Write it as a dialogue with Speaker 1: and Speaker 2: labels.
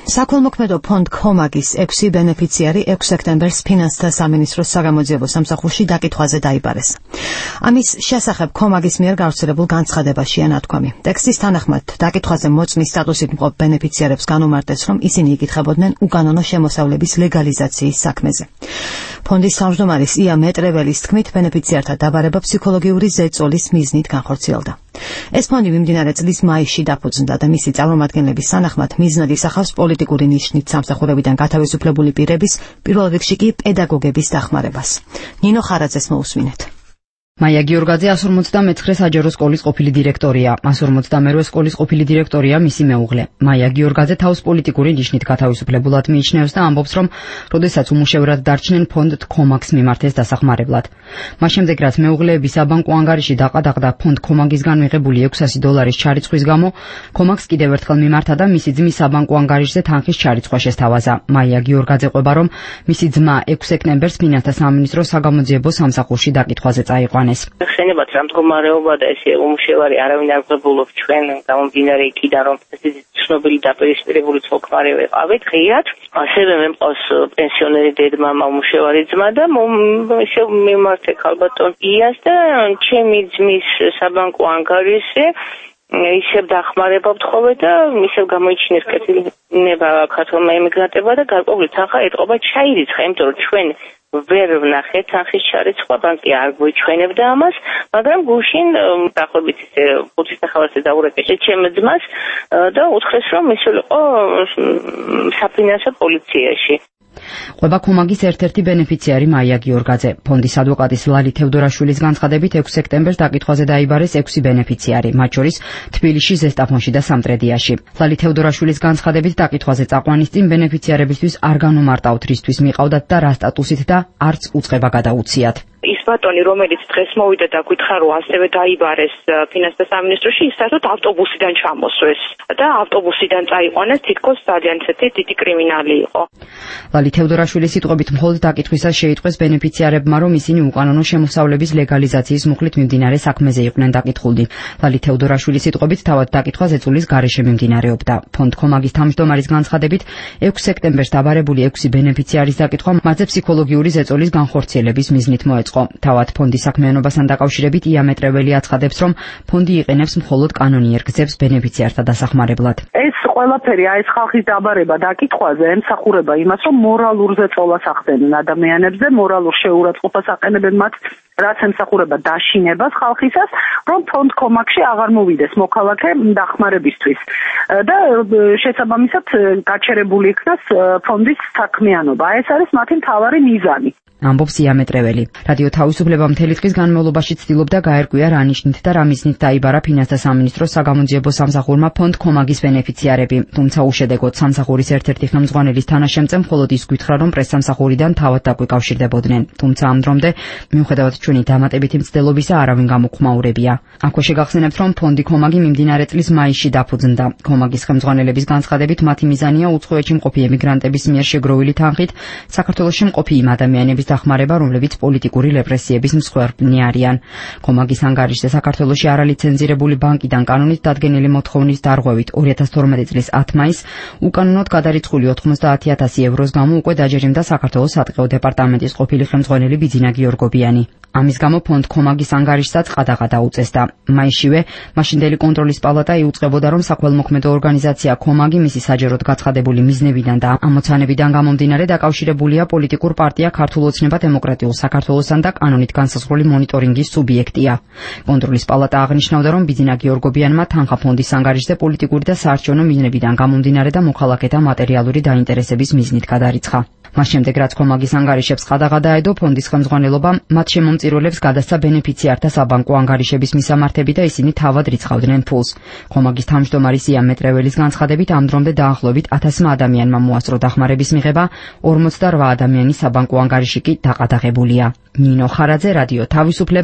Speaker 1: საქველმოქმედო ფონდ ქომაგის 6 ბენეფიციარი 6 სექტემბერს ფინანსთა სამინისტროს საგამოძიებო სამსახურში დაკითხვაზე დაიბარეს. ამის შესახებ ქომაგის მიერ გავრცელებულ განცხადებაშია ნათქვამი. ტექსტის თანახმად დაკითხვაზე მოწმის სტატუსით მყოფ ბენეფიციარებს განუმარტეს, რომ ისინი იკითხებოდნენ უკანონო შემოსავლების ლეგალიზაციის საქმეზე. ფონდის თავმჯდომარის ია მეტრეველის თქმით, ბენეფიციართა დაბარება ფსიქოლოგიური ზეწოლის მიზნით განხორციელდა. ეს ფონდი მიმდინარე წლის მაისში დაფუძნდა და მისი წარმომადგენლების სანახმად მიზნად ისახავს პოლიტიკური ნიშნით სამსახურებიდან გათავისუფლებული პირების, პირველ რიგში კი პედაგოგების დახმარებას. ნინო ხარაძეს მოусმინეთ.
Speaker 2: მაია გიორგაძე 159 საჯარო სკოლის ყოფილი დირექტორია. 158 სკოლის ყოფილი დირექტორია მისი მეუღლე. მაია გიორგაძე თავს პოლიტიკური ნიშნით გათავისუფლებულად მიიჩნევს და ამბობს, რომ როდესაც უმუშევრად დარჩნენ ფონდ ქომაგს მიმართეს დასახმარებლად. მას შემდეგ, რაც მეუღლეების საბანკო ანგარიში დაყადაღდა ფონდ ქომაგისგან მიღებული $600 ჩარიცხვის გამო, ქომაგს კიდევ ერთხელ მიმართა და მისი ძმის საბანკო ანგარიშზე თანხის ჩარიცხვა შესთავაზა. მაია გიორგაძე ყვება, რომ მისი ძმა 6 სექტემბერს ფინანსთა სამინისტროს საგამოძიებო სამსახურში დაკითხვაზე წაიყვანეს.
Speaker 3: ხსენებათ რა მდგომარეობა და ესე უმუშევარი არავინ არ ღებულობს ჩვენ გამომდინარე იქიდან რომ ეს ცნობილი დაპირისპირებული ცოლ-ქმარი ვიყავით ღიად. ასევე მე მყავს პენსიონერი დედმამა უმუშევარი ძმა და ისე მიმართე ქალბატონ იას და ჩემი ძმის საბანკო ანგარიშზე ისევ დახმარება ვთხოვე და ისევ გამოიჩინეს კეთილება ქართულმა ემიგრანტებმა და გარკვეული თანხა ეტყობა ჩაირიცხა, იმიტომ რომ ჩვენ ვერ ვნახეთ თანხის ჩარიცხვა, ბანკი არ გვიჩვენებდა ამას, მაგრამ გუშინ დაახლოებით 5 სახალხზე დაურეკე ჩემ ძმას და უთხრეს, რომ ისულიყო საფინანსო პოლიციაში.
Speaker 2: ყვება ქომაგის ერთ-ერთი ბენეფიციარი მაია გიორგაძე. ფონდის ადვოკატის ლალი თევდორაშვილის განცხადებით 6 სექტემბერს დაკითხვაზე დაიბარეს 6 ბენეფიციარი, მათ შორის თბილისში, ზესტაფონში და სამტრედიაში. ლალი თევდორაშვილის განცხადებით დაკითხვაზე წაყვანის წინ ბენეფიციარებისთვის არ განუმარტავთ რისთვის მიყავდათ და რა სტატუსით და არც უწყება გადაუციათ.
Speaker 4: ის ბატონი, რომელიც დღეს მოვიდა და გითხრა, რომ ასევე დაიბარეს ფინანსთა სამინისტროში, ის საერთოდ ავტობუსიდან ჩამოსვეს და ავტობუსიდან წაიყვანეს, თითქოს ძალიან დიდი კრიმინალი იყო.
Speaker 2: ლალი თევდორაშვილის სიტყვებით მხოლოდ დაკითხვისას შეიტყვეს ბენეფიციარებმა, რომ ისინი უკანონო შემოსავლების ლეგალიზაციის მუხლით მიმდინარე საქმეზე იყვნენ დაკითხულნი. ლალი თევდორაშვილის სიტყვებით თავად დაკითხვა ზეწოლის გარეშე მიმდინარეობდა. ფონდ ქომაგის თავმჯდომარის განცხადებით 6 სექტემბერს დაბარებული 6 ბენეფიციარის დაკითხვა მათზე ფსიქოლოგიური ზეწოლის განხორციელების მიზნით მოეწყო. თავად ფონდის საქმიანობასთან დაკავშირებით ია მეტრეველი აცხადებს, რომ ფონდი იყენებს მხოლოდ კანონიერ გზებს ბენეფიციართა დასახმარებლად.
Speaker 5: ეს ყველაფერი, ეს ხალხის დაბარება დაკითხვაზე ემსახურება იმას, რომ მორალურ ზეწოლას ახდენენ ადამიანებზე, მორალურ შეურაცხყოფას აყენებენ მათ, რაც ემსახურება დაშინებას ხალხისას, რომ ფონდ ქომაგში აღარ მოვიდეს მოქალაქე დახმარებისთვის და შესაბამისად გაჩერებული იქნას ფონდის საქმიანობა. ეს არის მათი მთავარი მიზანი.
Speaker 2: ამბობს ია მეტრეველი. რადიო თავისუფლება მთელი დღის განმავლობაში ცდილობდა გაერკვია რა ნიშნით და რა მიზნით დაიბარა ფინანსთა სამინისტროს საგამოძიებო სამსახურმა ფონდ ქომაგის ბენეფიციარები, თუმცა უშედეგოდ სამსახურის ერთ-ერთი ხელმძღვანელის თანაშემწემ მხოლოდ ის გითხრა, რომ პრესსამსახურიდან თავად დაგვიკავშირდებოდნენ. თუმცა ამ დრომდე, მიუხედავად ჩვენი დამატებითი მცდელობისა, არავინ გამოხმაურებია. აქვე შეგახსენებთ, რომ ფონდი ქომაგი მიმდინარე წლის მაისში დაფუძნდა. ქომაგის ხელმძღვანელების განცხადებით, მათი მიზანია უცხოეთში მყოფი ემიგრანტების მიერ შეგროვილი თანხით საქართველოში მყოფი იმ ადამიანების დახმარება, რომლებიც პოლიტიკური რეპრესიების მსხვერპლნი არიან. ქომაგის ანგარიშზე საქართველოში არალიცენზირებული ბანკიდან კანონით დადგენილი მოთხოვნის დარღვევით 2012 წლის 10 მაისს უკანონოდ გადარიცხული 90,000 ევროს გამო უკვე დაჯერიმდა საქართველოს სატყეო დეპარტამენტის ყოფილი ხელმძღვანელი ბიძინა გიორგობიანი. ამის გამო ფონდ ქომაგის ანგარიშსაც ყადაღა დაუწესდა. მაისშივე მაშინდელი კონტროლის პალატა იუწყებოდა, რომ საქველმოქმედო ორგანიზაცია ქომაგი მისი საჯაროდ გაცხადებული მიზნებიდან და ამოცანებიდან გამომდინარე დაკავშირებულია პოლიტიკურ პარტია ქართულ ოცნება დემოკრატიულ საქართველოსთან და კანონით განსაზღვრული მონიტორინგის სუბიექტია. კონტროლის პალატა აღნიშნავდა, რომ ბიძინა გიორგობიანმა თანხა ფონდის ანგარიშზე პოლიტიკური და საარჩევნო მიზნებიდან გამომდინარე და მოქალაქეთა მატერიალური დაინტერესების მიზნით გადარიცხა. მას შემდეგ, რაც ქომაგის ანგარიშებს ყადაღა დაედო, ფონდის ხელმძღვანელობამ მათ შემომწირულებს გადასცა ბენეფიციართა საბანკო ანგარიშების მისამართები და ისინი თავად რიცხავდნენ ფულს. ქომაგის თავმჯდომარის ია მეტრეველის განცხადებით, ამ დრომდე დაახლოებით 1000 ადამიანმა მოასწრო დახმარების მიღება, 48 ადამიანის საბანკო ანგარიში კი დაყადაღებულია. ნინო ხარაძე, რადიო თავისუფლება.